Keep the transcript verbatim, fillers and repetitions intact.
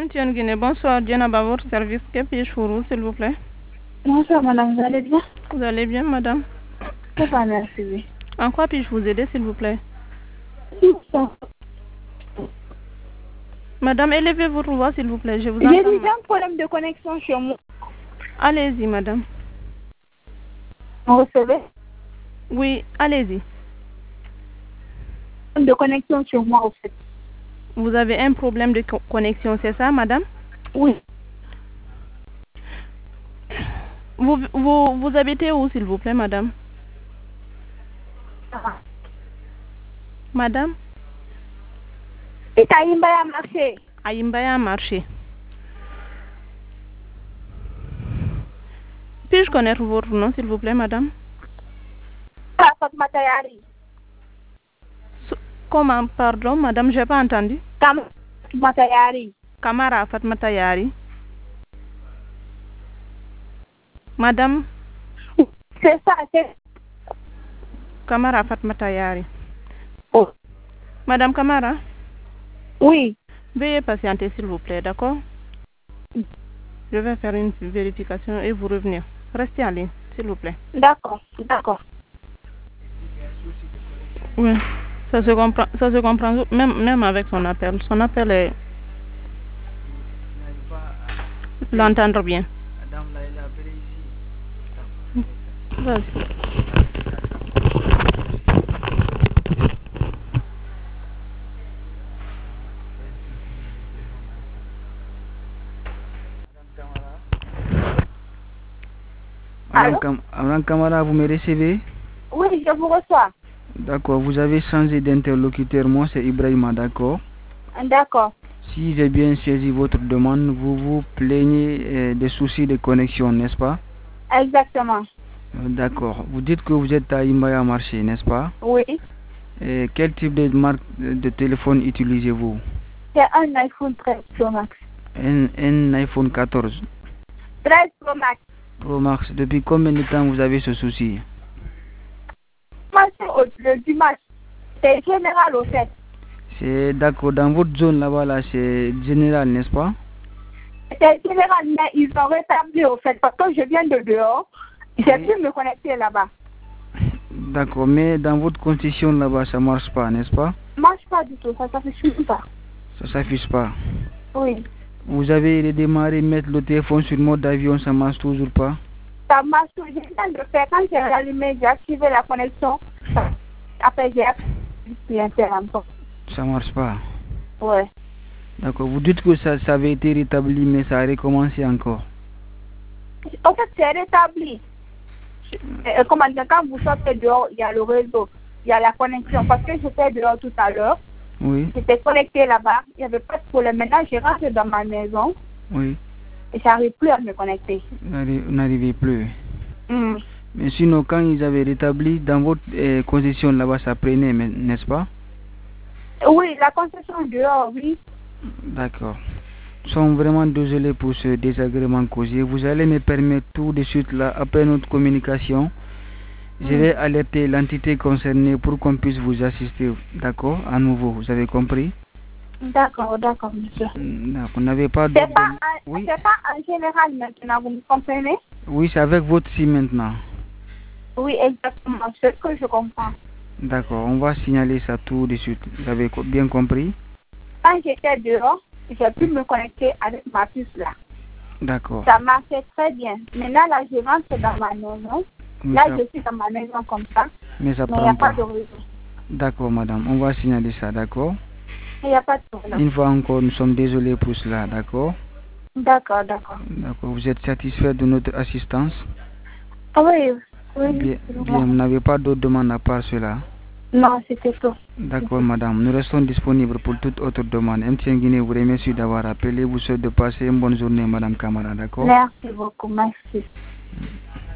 M T N Guinée, bonsoir, Djenaba, votre service. Que puis-je pour vous, s'il vous plaît? Bonsoir, madame, vous allez bien? Vous allez bien, madame? Ça va, merci, oui. En quoi puis-je vous aider, s'il vous plaît? Madame, élevez votre voix, s'il vous plaît. Je vous entends. J'ai déjà un problème de connexion chez moi. Allez-y, madame. Vous recevez? Oui, allez-y. De connexion chez moi, au fait. Vous avez un problème de co connexion, c'est ça, madame? Oui. Vous, vous, vous habitez où, s'il vous plaît, madame? Ah. Madame? Et à Imbaya marché. À Imbaya marché. Puis-je connaître votre nom, s'il vous plaît, madame? Fatma Tayari. Comment, pardon, madame, j'ai pas entendu. Kamara Fatma Tayari. Kamara Fatma Tayari. Madame? C'est ça, c'est... Kamara Fatma Tayari. Oh. Madame Kamara? Oui. Veuillez patienter, s'il vous plaît, d'accord? Je vais faire une vérification et vous revenir. Restez en ligne, s'il vous plaît. D'accord, d'accord. Oui, ça se comprend, ça se comprend même, même avec son appel. Son appel est... L'entendre bien. Vas-y. Allô? Madame Kamara, vous me recevez? Oui, je vous reçois. D'accord, vous avez changé d'interlocuteur. Moi, c'est Ibrahima, d'accord? D'accord. Si j'ai bien saisi votre demande, vous vous plaignez euh, des soucis de connexion, n'est-ce pas? Exactement. Euh, d'accord. Vous dites que vous êtes à Imbaya Marché, n'est-ce pas? Oui. Et quel type de marque de téléphone utilisez-vous? C'est un iPhone treize Pro Max. Un, un iPhone quatorze. treize Pro Max. Pro Max. Depuis combien de temps vous avez ce souci? Le dimanche. C'est général, au fait. C'est d'accord. Dans votre zone là-bas, là, c'est général, n'est-ce pas? C'est général, mais ils ont rétabli, au fait, parce que je viens de dehors. J'ai Oui. pu me connecter là-bas. D'accord, mais dans votre constitution là-bas, ça marche pas, n'est-ce pas? Ça marche pas du tout, ça s'affiche pas. Ça s'affiche pas. Oui. Vous avez redémarré, mettre le téléphone sur mode avion, ça marche toujours pas? Ça marche, je viens de faire, quand j'ai allumé, j'ai activé la connexion. Après, j'ai activé encore. Ça marche pas. Ouais. D'accord, vous dites que ça, ça avait été rétabli, mais ça a recommencé encore. En fait, c'est rétabli. Euh, comment dire, quand vous sortez dehors, il y a le réseau, il y a la connexion. Parce que j'étais dehors tout à l'heure. Oui. J'étais connecté là-bas, il n'y avait pas de problème. Maintenant, j'ai rentré dans ma maison. Oui. Et j'arrive plus à me connecter. Vous n'arrivez plus. Mm. Mais sinon, quand ils avaient rétabli, dans votre euh, concession là-bas, ça prenait, n'est-ce pas? Oui, la concession dehors, oui. D'accord. Nous sommes vraiment désolés pour ce désagrément causé. Vous allez me permettre tout de suite, là, après notre communication, je Mm. vais alerter l'entité concernée pour qu'on puisse vous assister. D'accord? À nouveau, vous avez compris? D'accord, d'accord, monsieur. D'accord. Vous n'avez pas de... C'est pas, en- Oui. c'est pas en général maintenant, vous me comprenez? Oui, c'est avec votre SIM maintenant. Oui, exactement, c'est ce que je comprends. D'accord, on va signaler ça tout de suite. Vous avez co- bien compris? Quand j'étais dehors, j'ai pu me connecter avec ma puce là. D'accord. Ça marchait très bien. Maintenant, là, je rentre dans ma maison. Mais Là, ça, je suis dans ma maison comme ça. mais ça Mais il n'y a prend pas pas. de réseau. D'accord, madame, on va signaler ça, d'accord? Il n'y a pas de problème. Une fois encore, nous sommes désolés pour cela, d'accord? D'accord, d'accord. D'accord, vous êtes satisfait de notre assistance? Ah oui, oui. Bien, c'est bon. bien, vous n'avez pas d'autres demandes à part cela? Non, c'était tout. D'accord, madame, nous restons disponibles pour toute autre demande. M T N Guinée vous remercie d'avoir appelé. Vous souhaite de passer une bonne journée, madame Kamara, d'accord? Merci beaucoup, merci.